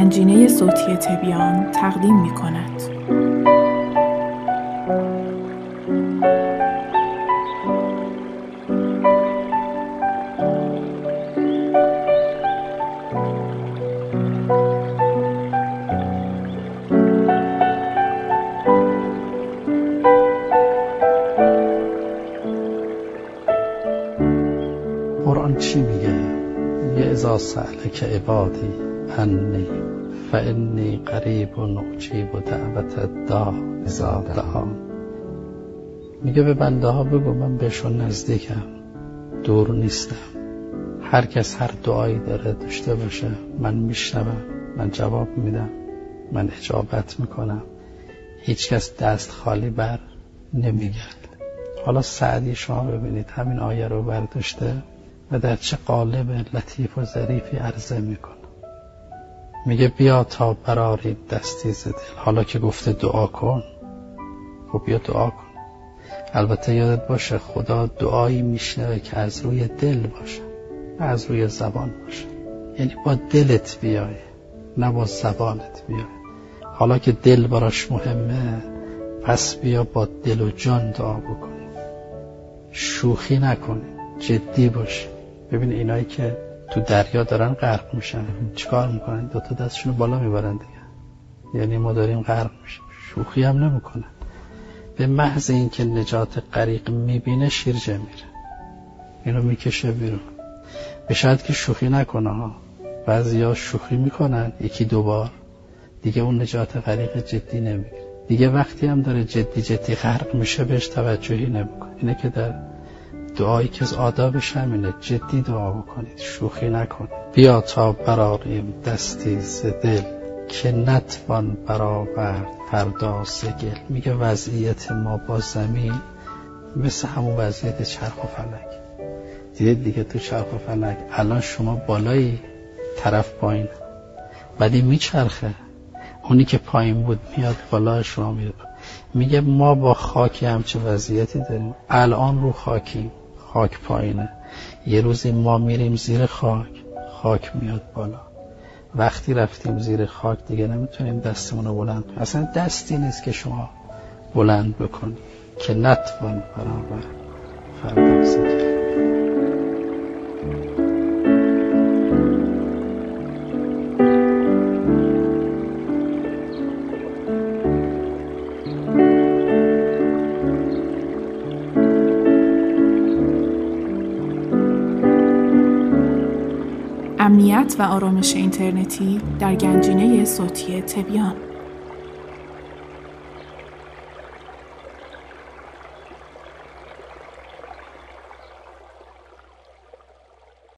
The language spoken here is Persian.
گنجینه صوتی تبیان تقدیم می‌کند. قرآن چی میگه؟ میگه اذا سألک عبادی عنی فانی قریب اجیب دعوت الداع اذا دعان. میگه به بنده ها بگو من بهشون نزدیکم، دور نیستم. هر کس هر دعایی داشته باشه من میشنوم، من جواب میدم، من اجابت میکنم. هیچ کس دست خالی بر نمیگرد. حالا سعدی شما ببینید همین آیه رو برداشته و در چه قالب لطیف و ظریفی عرضه میکنه. میگه بیا تا براریم دستی ز دل. حالا که گفته دعا کن، خب بیا دعا کن. البته یادت باشه خدا دعایی میشنوه که از روی دل باشه، از روی زبان باشه. یعنی با دلت بیای، نه با زبانت بیای. حالا که دل براش مهمه، پس بیا با دل و جان دعا بکنیم. شوخی نکنیم، جدی باشیم. ببین اینایی که تو دریا دارن غرق میشن چیکار میکنن؟ دوتا دستشونو بالا میبرن دیگه. یعنی ما داریم غرق میشیم، شوخی هم نمیکنن. به محض اینکه نجات غریق میبینه شیرجه میره، اینو میکشه بیرون. به شاید که شوخی نکنه ها، بعضیا شوخی میکنن یکی دوبار دیگه اون نجات غریق جدی نمیگیره. دیگه وقتی هم داره جدی غرق میشه بهش توجهی نمیکنه. اینه که در دعایی که از آدابش همینه، جدی دعا بکنید، شوخی نکنید. بیا تا براریم دستی ز دل که نتوان برآورد فردا ز گل. میگه وضعیت ما با زمین مثل همون وضعیت چرخ و فلک. دیدید دیگه تو چرخ و فلک الان شما بالایی، طرف پایین، ولی میچرخه. اونی که پایین بود میاد بالا، شما میاد. میگه ما با خاک همچه وضعیتی داریم. الان رو خاکیم، خاک پایینه. یه روزی ما میریم زیر خاک، خاک میاد بالا. وقتی رفتیم زیر خاک دیگه نمیتونیم دستمونو بلند کنیم. اصلا دستی نیست که شما بلند بکنی که نتوان برابر فردا ز گل. امنیت و آرامش اینترنتی در گنجینه صوتی تبیان.